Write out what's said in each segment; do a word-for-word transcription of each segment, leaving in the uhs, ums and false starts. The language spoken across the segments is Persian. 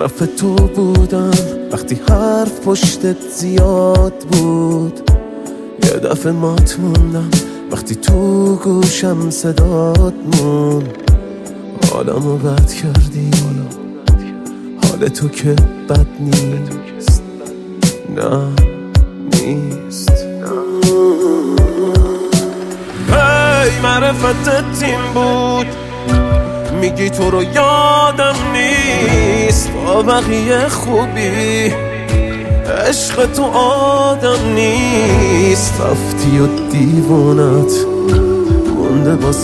طرف تو بودم وقتی حرف پشتت زیاد بود، یه دفعه مات موندم وقتی تو گوشم صدات مون. حالمو بد کردی، حال تو که بد نیست، نه نیست. هی معرفتت تیم بود، میگی تو رو یادم نیست. با بقیه خوبی، عشق تو آدم نیست. رفتی و دیوانت مونده با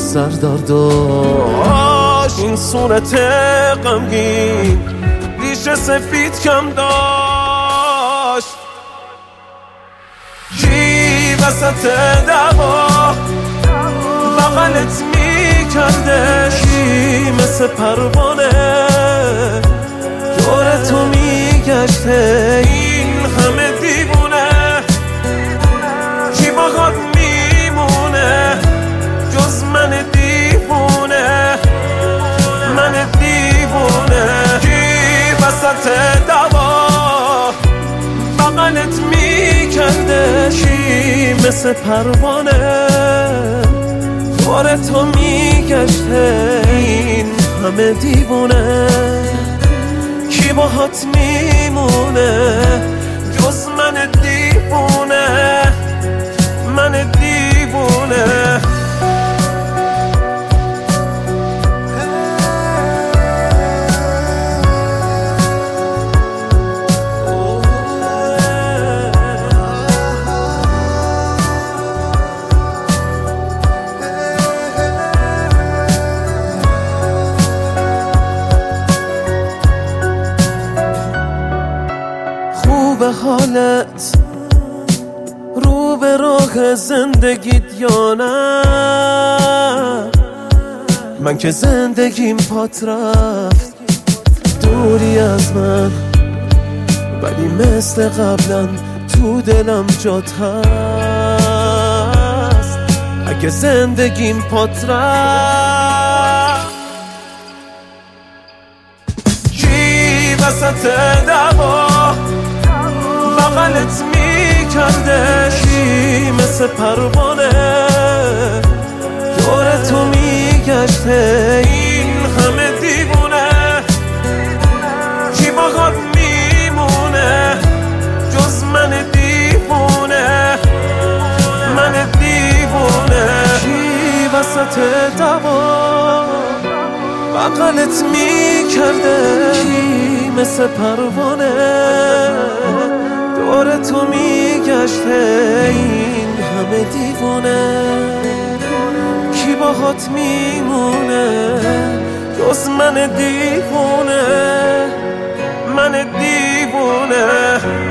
سردرداش. این صورت غمگین ریش سفید کم داشت. کی وسط دعوا بغلت میکرده؟ کی مثل پروانه دور تو میگشته؟ این همه دیوونه کی باهات میمونه جز من دیوونه؟ من دیوونه. کی وسط دعوا بغلت میکرده؟ کی مثل پروانه دور تو میگشته؟ این همه دیوونه کی باهات میمونه جز من دیوونه؟ من دیوونه. به حالت رو به راه زندگیت یا نه؟ من که زندگیم پات رفت دوری از من، ولی مثل قبلا تو دلم جات هست. اگه زندگیم پات رفت، کی وسط دعوا بغلت میکرده؟ کی مثل پروانه دور تو میگشته؟ این همه دیوونه کی باهات میمونه جز من دیوونه؟ من دیوونه. کی وسط دعوا بغلت میکرده؟ کی مثل پروانه دور تو میگشته؟ این همه دیوونه کی باهات میمونه جز من دیوونه؟ من دیوونه.